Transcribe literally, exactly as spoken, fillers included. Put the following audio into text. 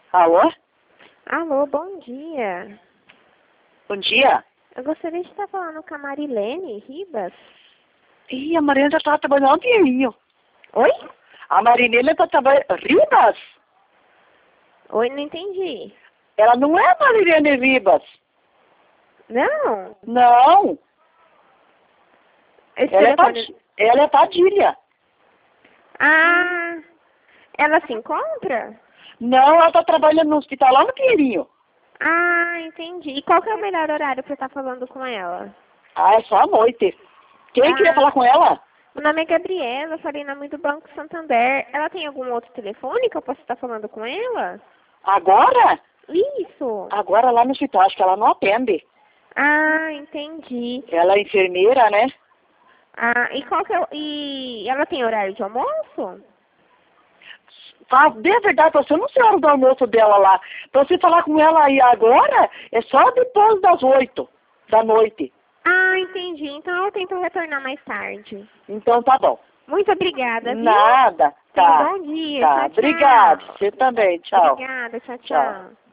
Alô? Alô, bom dia. Bom dia. Eu gostaria de estar falando com a Marilene Ribas. Ih, a Marilene já estava trabalhando um dinheirinho. Oi? A Marilene está trabalhando... Ribas? Oi, não entendi. Ela não é a Marilene Ribas. Não? Não. Esse Ela é, telefone... Pad... ela é Padilha. Ah, ela se encontra? Não, ela está trabalhando no hospital lá no Pinheirinho. Ah, entendi. E qual que é o melhor horário para estar falando com ela? Ah, é só à noite. Quem Ah. queria falar com ela? Meu nome é Gabriela, eu falei em nome do Banco Santander. Ela tem algum outro telefone que eu possa estar falando com ela? Agora? Isso. Agora lá no hospital, acho que ela não atende. Ah, entendi. Ela é enfermeira, né? Ah, e qual que é o... E ela tem horário de almoço? Ah, de verdade, você não sei a hora do almoço dela lá. Pra você falar com ela aí agora, é só depois das oito da noite. Ah, entendi. Então eu tento retornar mais tarde. Então tá bom. Muito obrigada, viu? Nada. Tenha um Tá. bom dia. Tá. Tchau, tchau. Obrigado. Você também. Tchau. Obrigada. Tchau, Tchau. tchau.